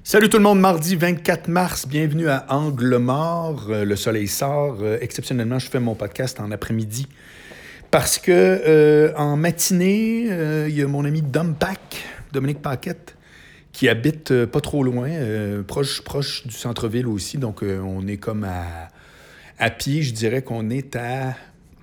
Salut tout le monde, mardi 24 mars, bienvenue à Angle mort. Le soleil sort. Exceptionnellement, je fais mon podcast en après-midi parce que en matinée, il y a mon ami Dominique Paquette, qui habite pas trop loin, proche du centre-ville aussi. Donc, on est comme à pied, je dirais qu'on est à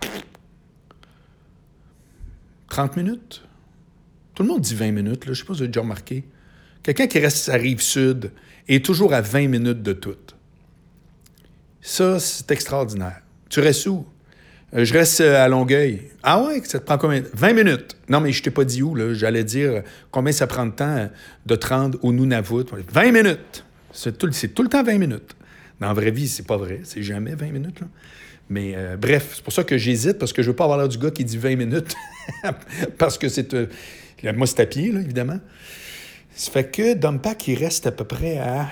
30 minutes. Tout le monde dit 20 minutes, là. Je sais pas si vous avez déjà remarqué. Quelqu'un qui reste à Rive-Sud est toujours à 20 minutes de tout. Ça, c'est extraordinaire. Tu restes où? Je reste à Longueuil. Ah ouais? Ça te prend combien? 20 minutes. Non, mais je t'ai pas dit où, là. J'allais dire combien ça prend de temps de te rendre au Nunavut. 20 minutes! C'est tout le temps 20 minutes. Dans la vraie vie, c'est pas vrai. C'est jamais 20 minutes, là. Mais bref, c'est pour ça que j'hésite, parce que je veux pas avoir l'air du gars qui dit 20 minutes. Parce que c'est... moi, c'est à pied, là, évidemment. Ça fait que Dompak, il reste à peu près à...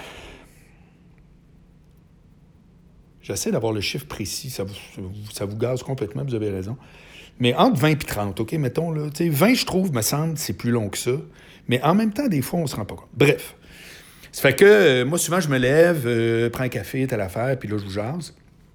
J'essaie d'avoir le chiffre précis, ça vous gaze complètement, vous avez raison. Mais entre 20 et 30, OK, mettons, là, tu sais, 20, je trouve, me semble, c'est plus long que ça. Mais en même temps, des fois, on se rend pas compte. Bref. Ça fait que, moi, souvent, je me lève, prends un café, telle affaire, puis là, je vous jase.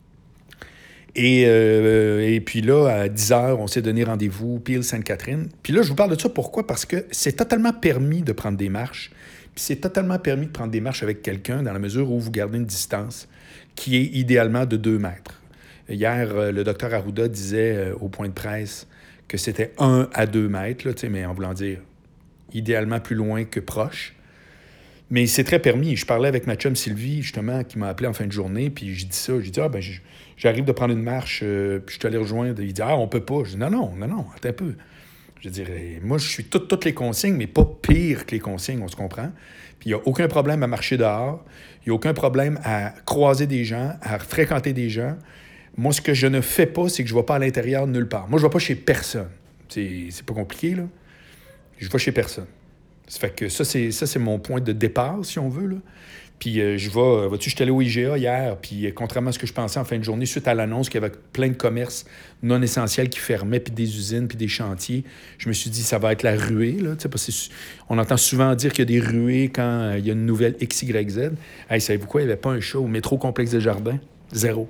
Et puis là, à 10h, on s'est donné rendez-vous, pile Sainte-Catherine. Puis là, je vous parle de ça, pourquoi? Parce que c'est totalement permis de prendre des marches. Puis c'est totalement permis de prendre des marches avec quelqu'un dans la mesure où vous gardez une distance qui est idéalement de 2 mètres. Hier, le docteur Arruda disait au point de presse que c'était 1 à 2 mètres, là, mais en voulant dire idéalement plus loin que proche. Mais c'est très permis. Je parlais avec ma chum Sylvie, justement, qui m'a appelé en fin de journée, puis j'ai dit ça. J'ai dit, j'arrive de prendre une marche, puis je suis allé rejoindre. Il dit, on peut pas. Je dis, non, attends un peu. Je dirais, moi, je suis toutes les consignes, mais pas pire que les consignes, on se comprend. Puis il n'y a aucun problème à marcher dehors. Il n'y a aucun problème à croiser des gens, à fréquenter des gens. Moi, ce que je ne fais pas, c'est que je ne vais pas à l'intérieur nulle part. Moi, je ne vais pas chez personne. C'est pas compliqué, là. Je vais chez personne. Ça fait que ça, c'est mon point de départ, si on veut, là. Puis je suis allé au IGA hier, puis contrairement à ce que je pensais en fin de journée, suite à l'annonce qu'il y avait plein de commerces non essentiels qui fermaient, puis des usines, puis des chantiers, je me suis dit, ça va être la ruée, là, parce qu'on entend souvent dire qu'il y a des ruées quand il y a une nouvelle XYZ. Hey, savez-vous quoi, il n'y avait pas un chat au métro Complexe des Jardins? Zéro,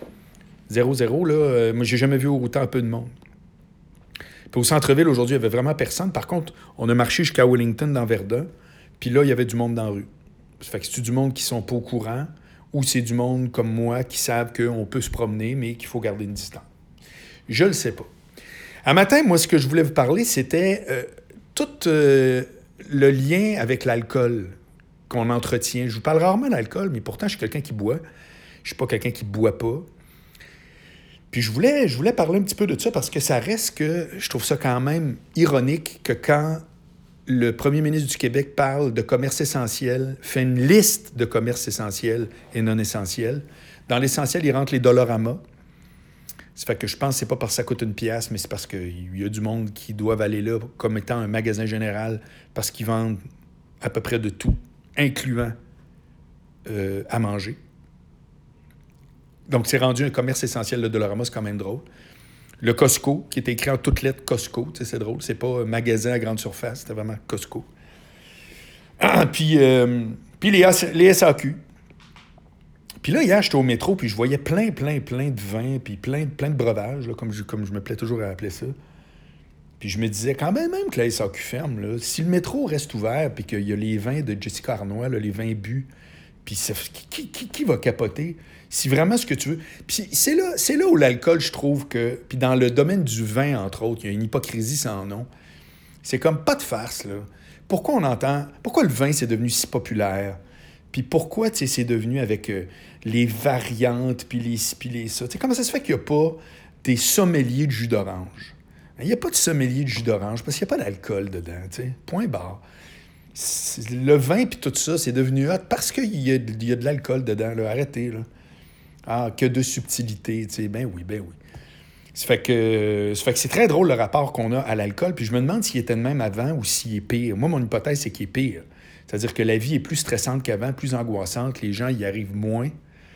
là. Moi, j'ai jamais vu autant peu de monde. Puis au centre-ville, aujourd'hui, il n'y avait vraiment personne. Par contre, on a marché jusqu'à Wellington, dans Verdun, puis là, il y avait du monde dans la rue. Ça fait que c'est du monde qui sont pas au courant, ou c'est du monde comme moi qui savent qu'on peut se promener, mais qu'il faut garder une distance. Je le sais pas. Un matin, moi, ce que je voulais vous parler, c'était tout le lien avec l'alcool qu'on entretient. Je vous parle rarement d'alcool, mais pourtant, je suis quelqu'un qui boit. Je suis pas quelqu'un qui boit pas. Puis je voulais parler un petit peu de ça parce que ça reste que je trouve ça quand même ironique que quand le premier ministre du Québec parle de commerce essentiel, fait une liste de commerces essentiels et non essentiels. Dans l'essentiel, il rentre les Dollarama. Ça fait que je pense que c'est pas parce que ça coûte une pièce, mais c'est parce qu'il y a du monde qui doivent aller là comme étant un magasin général parce qu'ils vendent à peu près de tout, incluant à manger. Donc, c'est rendu un commerce essentiel, le Dollarama, c'est quand même drôle. Le Costco, qui est écrit en toutes lettres Costco, c'est drôle, c'est pas un magasin à grande surface, c'était vraiment Costco. Puis les SAQ. Puis là, hier, j'étais au métro, puis je voyais plein de vins, puis plein de breuvages, là, comme je me plais toujours à appeler ça. Puis je me disais, quand même que la SAQ ferme, là, si le métro reste ouvert, puis qu'il y a les vins de Jessica Arnois, là, les vins bu, puis qui va capoter? Si vraiment ce que tu veux... Puis c'est là où l'alcool, je trouve que... Puis dans le domaine du vin, entre autres, il y a une hypocrisie sans nom. C'est comme pas de farce, là. Pourquoi le vin, c'est devenu si populaire? Puis pourquoi, tu sais, c'est devenu avec les variantes, puis les ci, puis les ça? Tu sais, comment ça se fait qu'il n'y a pas des sommeliers de jus d'orange? Il n'y a pas de sommelier de jus d'orange parce qu'il n'y a pas d'alcool dedans, tu sais. Point barre. Le vin puis tout ça, c'est devenu hot parce qu'il y a de l'alcool dedans, là. Arrêtez, là. Ah, que de subtilité, tu sais. Ben oui. Ça fait que c'est très drôle le rapport qu'on a à l'alcool, puis je me demande s'il était de même avant ou s'il est pire. Moi, mon hypothèse, c'est qu'il est pire. C'est-à-dire que la vie est plus stressante qu'avant, plus angoissante, les gens y arrivent moins.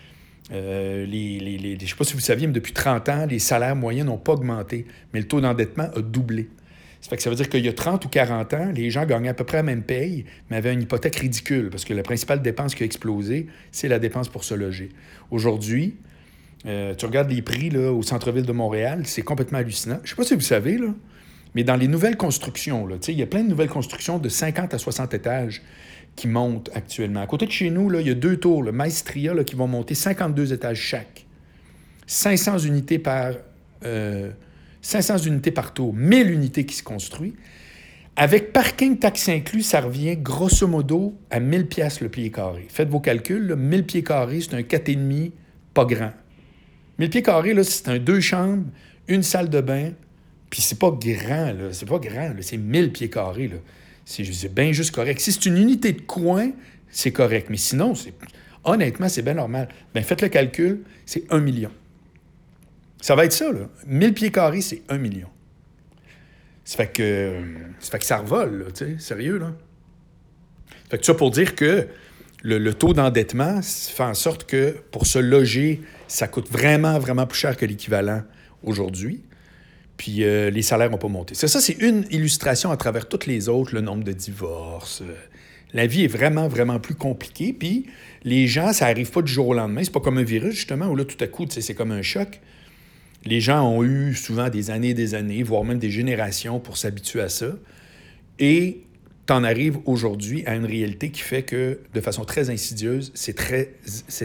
Je sais pas si vous saviez, mais depuis 30 ans, les salaires moyens n'ont pas augmenté, mais le taux d'endettement a doublé. Ça fait que ça veut dire qu'il y a 30 ou 40 ans, les gens gagnaient à peu près la même paye, mais avaient une hypothèque ridicule, parce que la principale dépense qui a explosé, c'est la dépense pour se loger. Aujourd'hui, tu regardes les prix là, au centre-ville de Montréal, c'est complètement hallucinant. Je ne sais pas si vous savez, là, mais dans les nouvelles constructions, là, il y a plein de nouvelles constructions de 50 à 60 étages qui montent actuellement. À côté de chez nous, là, il y a 2 tours, le Maestria, là, qui vont monter 52 étages chaque. 500 unités par 500 unités par tour, 1000 unités qui se construisent. Avec parking taxe inclus, ça revient grosso modo à 1000 pièces le pied carré. Faites vos calculs, là, 1000 pieds carrés, c'est un 4,5 pas grand. 1000 pieds carrés, là, c'est un 2 chambres, une salle de bain, puis c'est pas grand, là, c'est pas grand, là, c'est 1000 pieds carrés, là. C'est bien juste correct. Si c'est une unité de coin, c'est correct, mais sinon, honnêtement, c'est bien normal. Bien, faites le calcul, c'est 1 million. Ça va être ça, là. 1000 pieds carrés, c'est 1 million. Ça fait que ça revole, là, tu sais, sérieux, là. Ça fait que ça pour dire que le taux d'endettement fait en sorte que pour se loger, ça coûte vraiment, vraiment plus cher que l'équivalent aujourd'hui. Puis les salaires n'ont pas monté. Ça, c'est une illustration à travers toutes les autres, le nombre de divorces. La vie est vraiment, vraiment plus compliquée. Puis les gens, ça n'arrive pas du jour au lendemain. C'est pas comme un virus, justement, où là, tout à coup, c'est comme un choc. Les gens ont eu souvent des années, voire même des générations pour s'habituer à ça. Et t'en arrives aujourd'hui à une réalité qui fait que, de façon très insidieuse, c'est très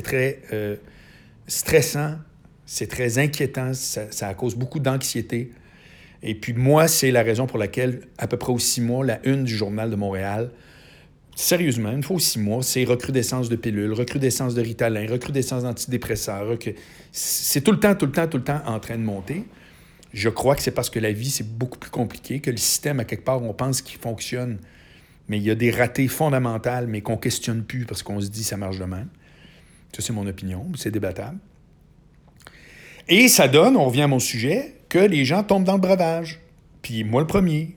stressant, c'est très inquiétant, ça cause beaucoup d'anxiété. Et puis moi, c'est la raison pour laquelle, à peu près aux 6 mois, la une du Journal de Montréal, sérieusement, une fois aux 6 mois, c'est recrudescence de pilules, recrudescence de Ritalin, recrudescence d'antidépresseurs. C'est tout le temps en train de monter. Je crois que c'est parce que la vie, c'est beaucoup plus compliqué, que le système, à quelque part, on pense qu'il fonctionne, mais il y a des ratés fondamentales, mais qu'on ne questionne plus parce qu'on se dit ça marche de même. Ça, c'est mon opinion, c'est débattable. Et ça donne, on revient à mon sujet, que les gens tombent dans le breuvage. Puis moi, le premier,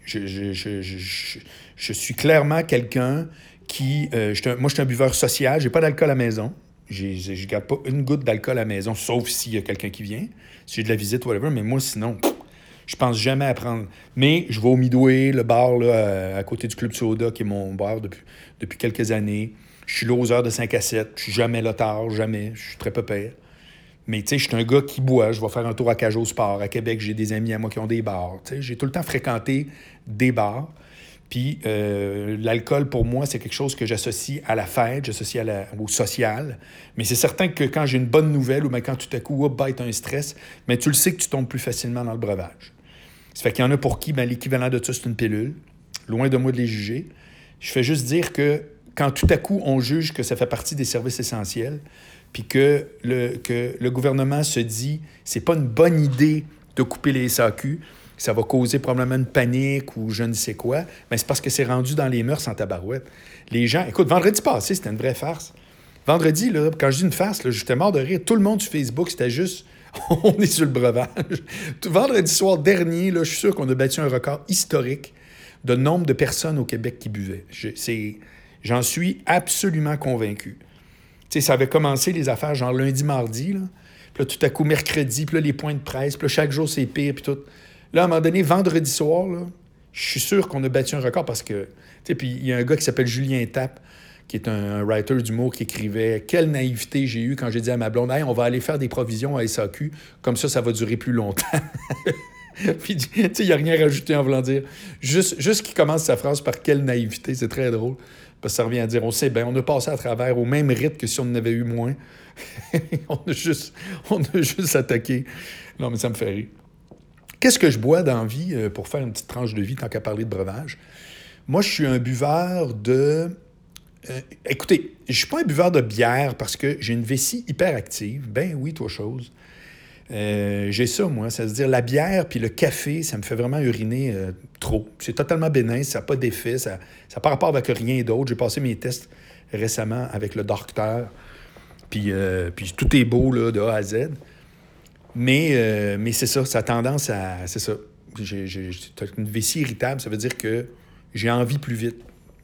je suis clairement quelqu'un qui... moi, je suis un buveur social, j'ai pas d'alcool à la maison. Je garde pas une goutte d'alcool à la maison, sauf s'il y a quelqu'un qui vient, si j'ai de la visite, whatever, mais moi, sinon, je pense jamais à prendre... Mais je vais au Midway, le bar là, à côté du Club Soda, qui est mon bar depuis quelques années. Je suis là aux heures de 5 à 7, je suis jamais là tard, jamais, je suis très peu père. Mais tu sais, je suis un gars qui boit, je vais faire un tour à Cajot Sport. À Québec, j'ai des amis à moi qui ont des bars. Tu sais, j'ai tout le temps fréquenté des bars. Puis l'alcool, pour moi, c'est quelque chose que j'associe à la fête, j'associe au social. Mais c'est certain que quand j'ai une bonne nouvelle ou bien quand tout à coup, t'as un stress, mais tu le sais que tu tombes plus facilement dans le breuvage. Ça fait qu'il y en a pour qui, l'équivalent de ça, c'est une pilule. Loin de moi de les juger. Je fais juste dire que quand tout à coup, on juge que ça fait partie des services essentiels, puis que le gouvernement se dit c'est pas une bonne idée de couper les SAQ, ça va causer probablement une panique ou je ne sais quoi, mais c'est parce que c'est rendu dans les mœurs en tabarouette. Les gens... Écoute, vendredi passé, c'était une vraie farce. Vendredi, là, quand je dis une farce, là, j'étais mort de rire. Tout le monde sur Facebook, c'était juste... on est sur le breuvage. Vendredi soir dernier, là, je suis sûr qu'on a battu un record historique de nombre de personnes au Québec qui buvaient. J'en suis absolument convaincu. Tu sais, ça avait commencé, les affaires, genre lundi, mardi, là. Puis là, tout à coup, mercredi, puis là, les points de presse, puis là, chaque jour, c'est pire, puis tout. Là, à un moment donné, vendredi soir, là, je suis sûr qu'on a battu un record parce que... Tu sais, puis il y a un gars qui s'appelle Julien Tapp, qui est un writer d'humour, qui écrivait « Quelle naïveté j'ai eue quand j'ai dit à ma blonde « Hey, on va aller faire des provisions à SAQ, comme ça va durer plus longtemps. » Puis, tu sais, il n'y a rien rajouté en voulant dire. Juste qu'il commence sa phrase par « Quelle naïveté », c'est très drôle. Parce que ça revient à dire, on sait bien, on a passé à travers au même rythme que si on en avait eu moins. on a juste attaqué. Non, mais ça me fait rire. Qu'est-ce que je bois dans la vie pour faire une petite tranche de vie, tant qu'à parler de breuvage? Moi, je suis un buveur de... écoutez, je suis pas un buveur de bière parce que j'ai une vessie hyper active. Ben oui, toi chose. J'ai ça, moi. C'est-à-dire la bière puis le café, ça me fait vraiment uriner trop. C'est totalement bénin, ça n'a pas d'effet, ça n'a pas rapport avec rien d'autre. J'ai passé mes tests récemment avec le docteur, puis tout est beau là, de A à Z. Mais c'est ça, ça a tendance à... C'est ça. J'ai une vessie irritable, ça veut dire que j'ai envie plus vite.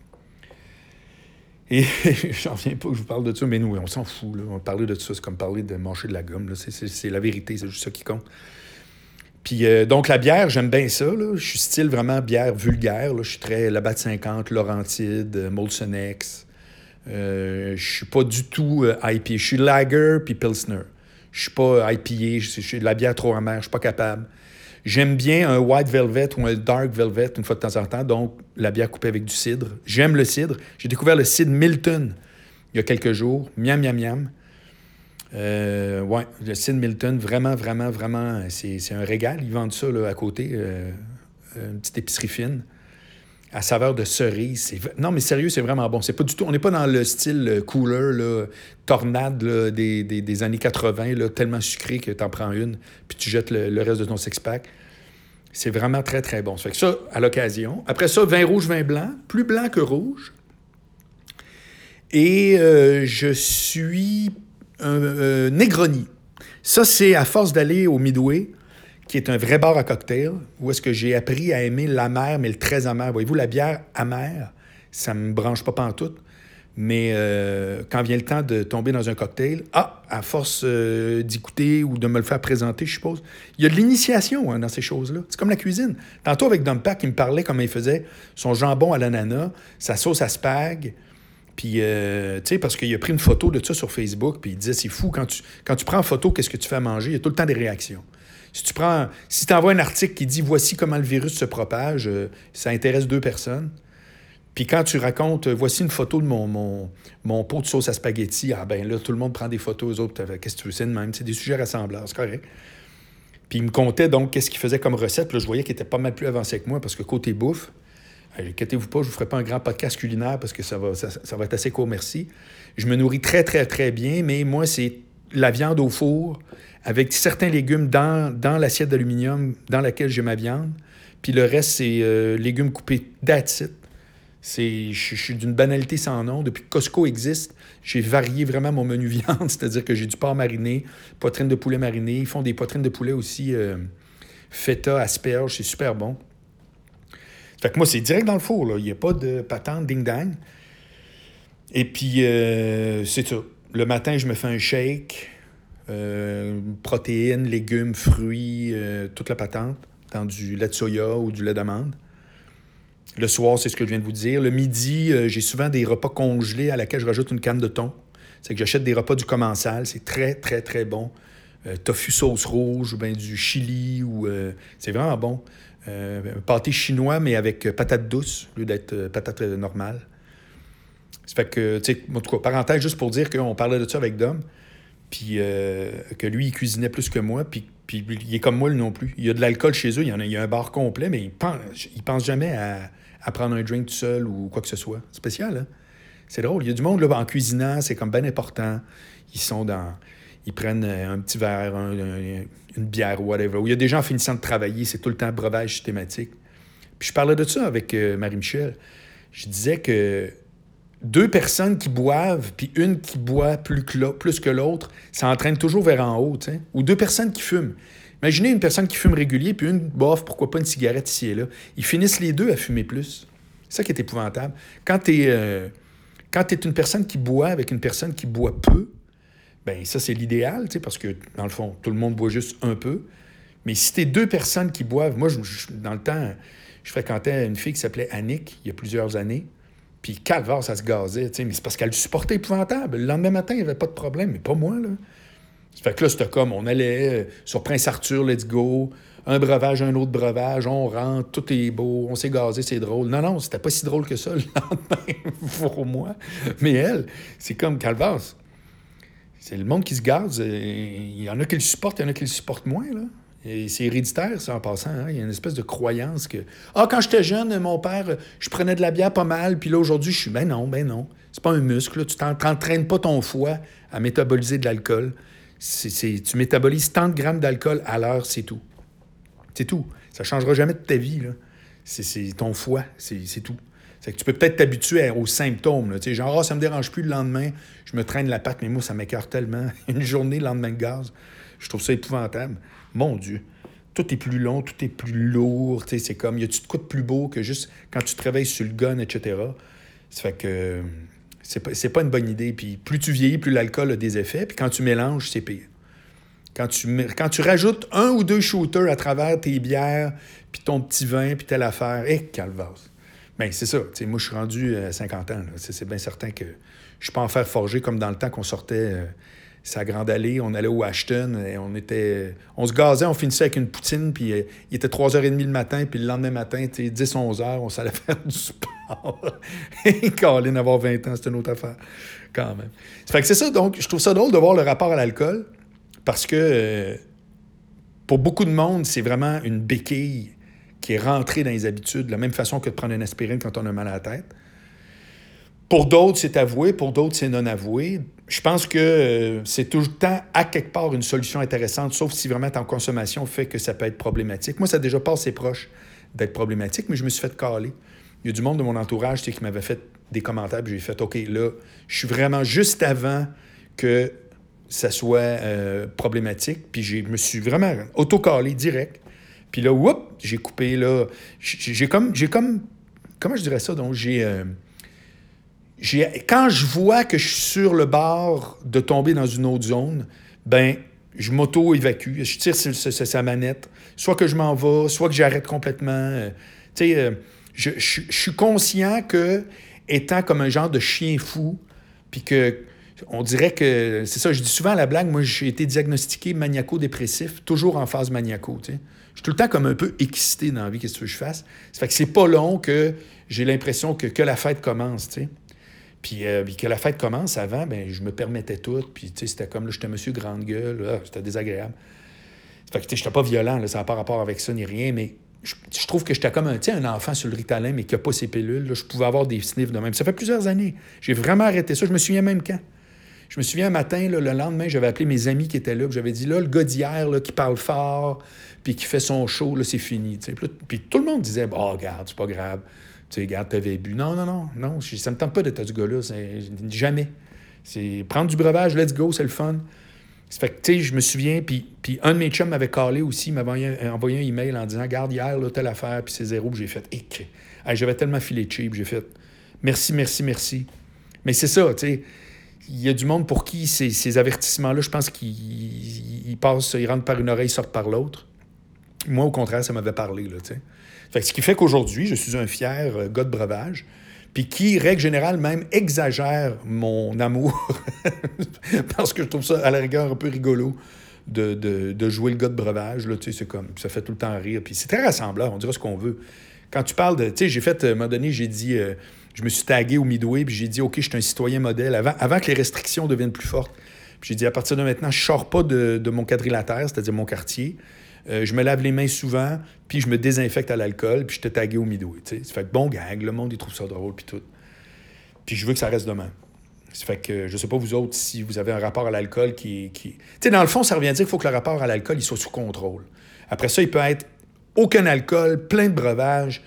Et j'en reviens pas que je vous parle de ça, mais nous, on s'en fout. Là. On parler de ça, c'est comme parler de mâcher de la gomme. Là. C'est la vérité, c'est juste ça qui compte. Puis donc la bière, j'aime bien ça. Là. Je suis style vraiment bière vulgaire. Là. Je suis très Labatt 50, Laurentide, Molson X. Je suis pas du tout IPA. Je suis lager puis pilsner. Je suis pas IPA. Je suis de la bière trop amère. Je suis pas capable. J'aime bien un white velvet ou un dark velvet une fois de temps en temps. Donc la bière coupée avec du cidre. J'aime le cidre. J'ai découvert le cidre Milton il y a quelques jours. Miam, miam, miam. Ouais, le cidre Milton, vraiment, vraiment, vraiment, c'est un régal. Ils vendent ça là, à côté, une petite épicerie fine, à saveur de cerise. Non, mais sérieux, c'est vraiment bon. C'est pas du tout, on n'est pas dans le style cooler, là, tornade là, des années 80, là, tellement sucré que t'en prends une, puis tu jettes le reste de ton six-pack. C'est vraiment très, très bon. Ça fait que ça, à l'occasion. Après ça, vin rouge, vin blanc, plus blanc que rouge. Et je suis un Negroni. Ça, c'est à force d'aller au Midway, qui est un vrai bar à cocktail, où est-ce que j'ai appris à aimer l'amer, mais le très amer. Voyez-vous, la bière amère, ça me branche pas pantoute. Mais quand vient le temps de tomber dans un cocktail, à force d'y goûter ou de me le faire présenter, je suppose, il y a de l'initiation dans ces choses-là. C'est comme la cuisine. Tantôt, avec Dumpack, il me parlait comment il faisait son jambon à l'ananas, sa sauce à spag. Puis, tu sais, parce qu'il a pris une photo de ça sur Facebook, puis il disait, c'est fou, quand tu prends en photo, qu'est-ce que tu fais à manger? Il y a tout le temps des réactions. Si tu envoies un article qui dit, voici comment le virus se propage, ça intéresse 2 personnes. Puis quand tu racontes, voici une photo de mon pot de sauce à spaghetti, ben là, tout le monde prend des photos, eux autres, qu'est-ce que tu veux, c'est de même, c'est des sujets rassemblables, c'est correct. Puis il me contait donc qu'est-ce qu'il faisait comme recette, puis là, je voyais qu'il était pas mal plus avancé que moi, parce que côté bouffe, inquiétez-vous pas, je ne vous ferai pas un grand podcast culinaire parce que ça va être assez court, merci. Je me nourris très, très, très bien, mais moi, c'est la viande au four avec certains légumes dans l'assiette d'aluminium dans laquelle j'ai ma viande. Puis le reste, c'est légumes coupés that's it. Je suis d'une banalité sans nom. Depuis que Costco existe, j'ai varié vraiment mon menu viande, c'est-à-dire que j'ai du porc mariné, poitrine de poulet mariné. Ils font des poitrines de poulet aussi feta, asperges, c'est super bon. Fait que moi, c'est direct dans le four, là. Il n'y a pas de patente ding-dang. Et puis, c'est ça. Le matin, je me fais un shake, protéines, légumes, fruits, toute la patente, dans du lait de soya ou du lait d'amande. Le soir, c'est ce que je viens de vous dire. Le midi, j'ai souvent des repas congelés à laquelle je rajoute une canne de thon. C'est que j'achète des repas du commensal. C'est très, très, très bon. Tofu sauce rouge ou bien du chili. C'est vraiment bon. Pâté chinois, mais avec patate douce, au lieu d'être patate normale. Ça fait que, tu sais, en tout cas, parenthèse, juste pour dire qu'on parlait de ça avec Dom, puis que lui, il cuisinait plus que moi, puis il est comme moi, lui non plus. Il y a de l'alcool chez eux, il y a un bar complet, mais il pense jamais à prendre un drink tout seul ou quoi que ce soit. Spécial, hein? C'est drôle. Il y a du monde, là, en cuisinant, c'est comme bien important. Ils prennent un petit verre, une bière ou whatever. Ou il y a des gens en finissant de travailler, c'est tout le temps breuvage systématique. Puis je parlais de ça avec Marie-Michel. Je disais que 2 personnes qui boivent, puis une qui boit plus que l'autre, ça entraîne toujours vers en haut, tu sais. Ou 2 personnes qui fument. Imaginez une personne qui fume régulier, puis une bof, pourquoi pas une cigarette ici et là. Ils finissent les 2 à fumer plus. C'est ça qui est épouvantable. Quand t'es une personne qui boit avec une personne qui boit peu, ben ça, c'est l'idéal, tu sais, parce que, dans le fond, tout le monde boit juste un peu. Mais si t'es 2 personnes qui boivent... Moi, dans le temps, je fréquentais une fille qui s'appelait Annick, il y a plusieurs années. Puis calvaire, ça se gazait, tu sais. Mais c'est parce qu'elle le supportait épouvantable. Le lendemain matin, il n'y avait pas de problème, mais pas moi, là. Ça fait que là, c'était comme, on allait sur Prince-Arthur, let's go. Un breuvage, un autre breuvage, on rentre, tout est beau, on s'est gazé, c'est drôle. Non, c'était pas si drôle que ça le lendemain pour moi. Mais elle, c'est comme calvaire. C'est le monde qui se gaze. Il y en a qui le supportent, il y en a qui le supportent moins, là. Et c'est héréditaire, ça, en passant. Hein? Il y a une espèce de croyance que... quand j'étais jeune, mon père, je prenais de la bière pas mal, puis là, aujourd'hui, je suis... Ben non. C'est pas un muscle, là. Tu t'entraînes pas ton foie à métaboliser de l'alcool. Tu métabolises tant de grammes d'alcool à l'heure, c'est tout. C'est tout. Ça changera jamais de ta vie, là. C'est ton foie, c'est tout. C'est que tu peux peut-être t'habituer aux symptômes. Là. Genre, ça me dérange plus le lendemain, je me traîne la patte, mais moi, ça m'écœure tellement. Une journée, le lendemain de gaz, je trouve ça épouvantable. Mon Dieu, tout est plus long, tout est plus lourd. C'est comme, y a-tu de quoi de plus beau que juste quand tu te réveilles sur le gun, etc. Ça fait que c'est pas une bonne idée. Puis plus tu vieillis, plus l'alcool a des effets. Puis quand tu mélanges, c'est pire. Quand tu rajoutes 1 ou 2 shooters à travers tes bières, puis ton petit vin, puis telle affaire, calvasse. Bien, c'est ça. T'sais, moi, je suis rendu à 50 ans. Là. C'est bien certain que je suis pas en fer forgé comme dans le temps qu'on sortait sa grande allée. On allait au Ashton et on se gazait, on finissait avec une poutine, puis il était 3h30 le matin, puis le lendemain matin, 10-11h, on s'allait faire du sport. Et Colin, avoir 20 ans, c'est une autre affaire, quand même. Fait que c'est ça, donc, je trouve ça drôle de voir le rapport à l'alcool, parce que pour beaucoup de monde, c'est vraiment une béquille qui est rentrée dans les habitudes, de la même façon que de prendre une aspirine quand on a mal à la tête. Pour d'autres, c'est avoué, pour d'autres, c'est non avoué. Je pense que c'est tout le temps, à quelque part, une solution intéressante, sauf si vraiment ta consommation fait que ça peut être problématique. Moi, ça a déjà passé proche d'être problématique, mais je me suis fait caler. Il y a du monde de mon entourage qui m'avait fait des commentaires, puis j'ai fait « OK, là, je suis vraiment juste avant que ça soit problématique. » Puis je me suis vraiment auto-calé direct. Puis là, whoop, j'ai coupé, là. J'ai comme... Comment je dirais ça? Donc, quand je vois que je suis sur le bord de tomber dans une autre zone, ben je m'auto-évacue. Je tire sa manette. Soit que je m'en vais, soit que j'arrête complètement. Je suis conscient que, étant comme un genre de chien fou, puis que on dirait que... C'est ça, je dis souvent à la blague, moi, j'ai été diagnostiqué maniaco-dépressif, toujours en phase maniaco, tu sais. Je suis tout le temps comme un peu excité dans la vie, qu'est-ce que tu veux que je fasse? Ça fait que c'est pas long que j'ai l'impression que la fête commence, tu sais. Puis que la fête commence avant, ben je me permettais tout. Puis, tu sais, c'était comme, là, j'étais monsieur grande gueule, là, c'était désagréable. Fait que, tu sais, j'étais pas violent, là, ça n'a pas rapport avec ça ni rien, mais je trouve que j'étais comme un enfant sur le Ritalin, mais qui n'a pas ses pilules. Là, je pouvais avoir des sniffs de même. Ça fait plusieurs années. J'ai vraiment arrêté ça. Je me souviens même quand. Je me souviens un matin, là, le lendemain, j'avais appelé mes amis qui étaient là, puis j'avais dit, là, le gars d'hier, là, qui parle fort, puis qui fait son show, là, c'est fini. Puis tout le monde disait, oh, regarde, c'est pas grave. Tu sais, regarde, t'avais bu. Non, ça me tente pas d'être ce gars-là. Jamais. C'est prendre du breuvage, let's go, c'est le fun. Ça fait que, tu sais, je me souviens, puis un de mes chums m'avait callé aussi, il m'avait envoyé un email en disant, regarde, hier, là, telle affaire, puis c'est zéro, puis j'ai fait, j'avais tellement filé cheap, j'ai fait, merci. Mais c'est ça, tu sais. Il y a du monde pour qui ces avertissements-là, je pense qu'ils passent, ils rentrent par une oreille, sortent par l'autre. Moi, au contraire, ça m'avait parlé, là, tu sais. Fait que ce qui fait qu'aujourd'hui, je suis un fier gars de breuvage, puis qui, règle générale, même exagère mon amour, parce que je trouve ça, à la rigueur, un peu rigolo de jouer le gars de breuvage, là, tu sais, c'est comme, ça fait tout le temps rire, puis c'est très rassembleur, on dira ce qu'on veut. Quand tu parles de, tu sais, j'ai fait, à un moment donné, j'ai dit... je me suis tagué au Midway, puis j'ai dit, OK, je suis un citoyen modèle, avant que les restrictions deviennent plus fortes. Puis j'ai dit, à partir de maintenant, je ne sors pas de mon quadrilatère, c'est-à-dire mon quartier. Je me lave les mains souvent, puis je me désinfecte à l'alcool, puis je te tagué au Midway. T'sais. Ça fait que bon gag, le monde, il trouve ça drôle, puis tout. Puis je veux que ça reste de même. Ça fait que je sais pas vous autres si vous avez un rapport à l'alcool qui... Tu sais, dans le fond, ça revient à dire qu'il faut que le rapport à l'alcool, il soit sous contrôle. Après ça, il peut être aucun alcool, plein de breuvages.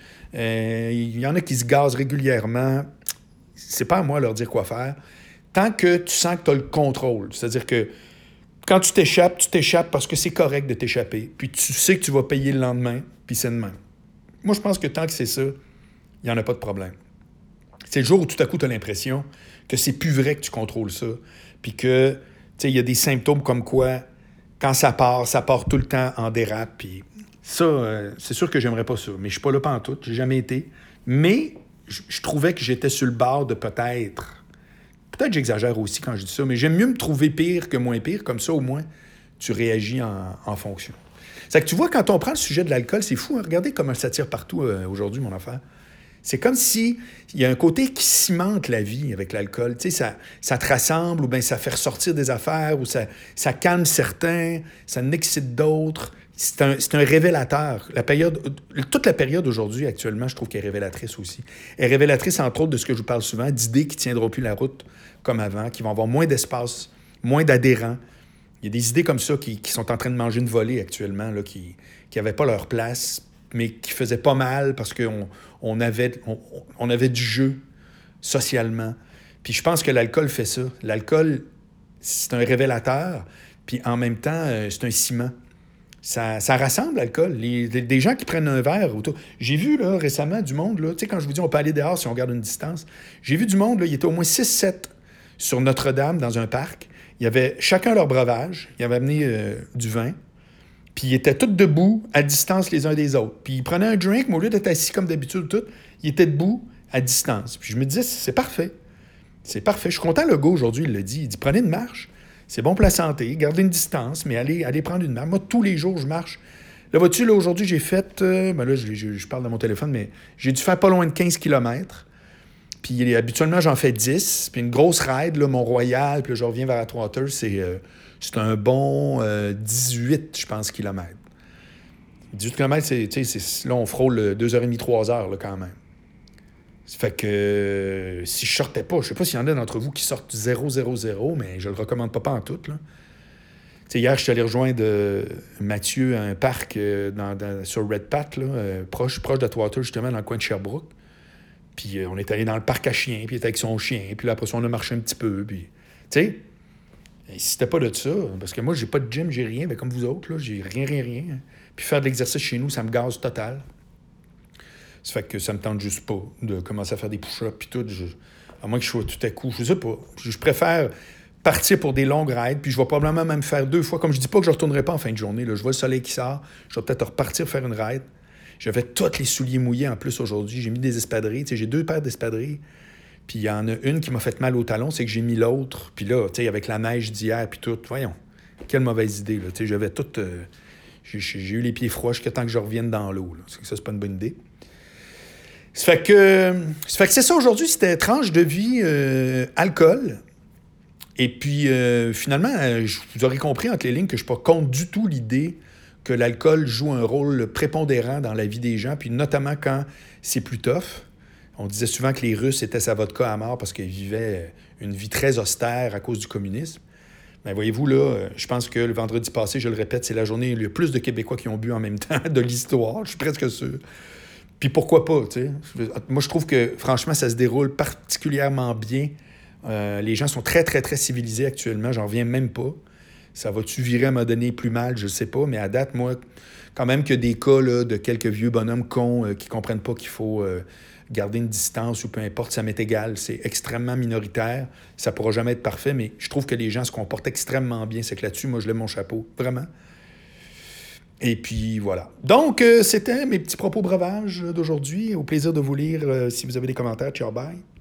Il y en a qui se gazent régulièrement. C'est pas à moi de leur dire quoi faire. Tant que tu sens que tu as le contrôle. C'est-à-dire que quand tu t'échappes parce que c'est correct de t'échapper. Puis tu sais que tu vas payer le lendemain, puis c'est de même. Moi, je pense que tant que c'est ça, il n'y en a pas de problème. C'est le jour où tout à coup, tu as l'impression que c'est plus vrai que tu contrôles ça. Puis que, tu sais, il y a des symptômes comme quoi, quand ça part tout le temps en dérape. Puis ça, c'est sûr que j'aimerais pas ça. Mais je suis pas là pantoute, j'ai jamais été. Mais je trouvais que j'étais sur le bord de peut-être que j'exagère aussi quand je dis ça, mais j'aime mieux me trouver pire que moins pire. Comme ça, au moins, tu réagis en fonction. C'est que tu vois, quand on prend le sujet de l'alcool, c'est fou. Hein? Regardez comment ça tire partout aujourd'hui, mon affaire. C'est comme si il y a un côté qui cimente la vie avec l'alcool. Tu sais, ça te rassemble, ou bien ça fait ressortir des affaires, ou ça calme certains, ça n'excite d'autres. C'est un révélateur. Toute la période aujourd'hui, actuellement, je trouve qu'elle est révélatrice aussi. Elle est révélatrice, entre autres, de ce que je vous parle souvent, d'idées qui ne tiendront plus la route comme avant, qui vont avoir moins d'espace, moins d'adhérents. Il y a des idées comme ça qui sont en train de manger une volée actuellement, là, qui n'avaient pas leur place, mais qui faisaient pas mal parce qu'on avait du jeu socialement. Puis je pense que l'alcool fait ça. L'alcool, c'est un révélateur, puis en même temps, c'est un ciment. Ça rassemble, l'alcool. Des gens qui prennent un verre autour. J'ai vu là, récemment du monde, là, tu sais, quand je vous dis on peut aller dehors si on garde une distance, j'ai vu du monde, là, il était au moins 6-7 sur Notre-Dame, dans un parc. Il y avait chacun leur breuvage. Ils avaient amené du vin. Puis ils étaient tous debout, à distance les uns des autres. Puis ils prenaient un drink, mais au lieu d'être assis comme d'habitude, tout, ils étaient debout, à distance. Puis je me disais, c'est parfait. C'est parfait. Je suis content, le gars, aujourd'hui, il l'a dit. Il dit, prenez une marche. C'est bon pour la santé. Gardez une distance, mais allez prendre une marche. Moi, tous les jours, je marche. Là, vois-tu, là, aujourd'hui, j'ai fait... ben là, je parle dans mon téléphone, mais j'ai dû faire pas loin de 15 km. Puis habituellement, j'en fais 10. Puis une grosse ride, là, Mont-Royal, puis là, je reviens vers Atwater, c'est un bon 18, je pense, kilomètres. 18 km, là, on frôle 2h30, 3h, là, quand même. Ça fait que si je sortais pas, je sais pas s'il y en a d'entre vous qui sortent 0-0-0, mais je le recommande pas en tout, là. Hier, je suis allé rejoindre Mathieu à un parc sur Red Pat, là, proche d'Atwater, justement, dans le coin de Sherbrooke. Puis on est allé dans le parc à chiens, puis il était avec son chien. Puis là, après ça, on a marché un petit peu. Puis, tu sais, si c'était pas de ça, parce que moi, j'ai pas de gym, j'ai rien, mais comme vous autres, là, j'ai rien. Puis faire de l'exercice chez nous, ça me gaze total. Ça fait que ça me tente juste pas de commencer à faire des push-ups, puis tout. À moins que je sois tout à coup, je sais pas. Je préfère partir pour des longues rides, puis je vais probablement même faire 2 fois. Comme je dis pas que je retournerai pas en fin de journée, là. Je vois le soleil qui sort, je vais peut-être repartir faire une ride. J'avais tous les souliers mouillés en plus aujourd'hui. J'ai mis des espadrilles. J'ai 2 paires d'espadrilles. Puis il y en a une qui m'a fait mal au talon, c'est que j'ai mis l'autre. Puis là, avec la neige d'hier, puis tout, voyons, quelle mauvaise idée. Là. J'avais tout... j'ai eu les pieds froids jusqu'à temps que je revienne dans l'eau. Là. Ça, c'est pas une bonne idée. Ça fait que c'est ça aujourd'hui, c'était tranche de vie alcool. Et puis, finalement, vous aurez compris entre les lignes que je ne suis pas contre du tout l'idée que l'alcool joue un rôle prépondérant dans la vie des gens, puis notamment quand c'est plus tough. On disait souvent que les Russes étaient sa vodka à mort parce qu'ils vivaient une vie très austère à cause du communisme. Mais voyez-vous, là, je pense que le vendredi passé, je le répète, c'est la journée où il y a plus de Québécois qui ont bu en même temps de l'histoire. Je suis presque sûr. Puis pourquoi pas, tu sais? Moi, je trouve que, franchement, ça se déroule particulièrement bien. Les gens sont très, très, très civilisés actuellement. J'en reviens même pas. Ça va-tu virer à me donner plus mal? Je sais pas. Mais à date, moi, quand même qu'il y a des cas là, de quelques vieux bonhommes cons qui comprennent pas qu'il faut garder une distance ou peu importe, ça m'est égal. C'est extrêmement minoritaire. Ça pourra jamais être parfait, mais je trouve que les gens se comportent extrêmement bien. C'est que là-dessus, moi, je lève mon chapeau. Vraiment. Et puis, voilà. Donc, c'était mes petits propos breuvages d'aujourd'hui. Au plaisir de vous lire si vous avez des commentaires. Ciao, bye.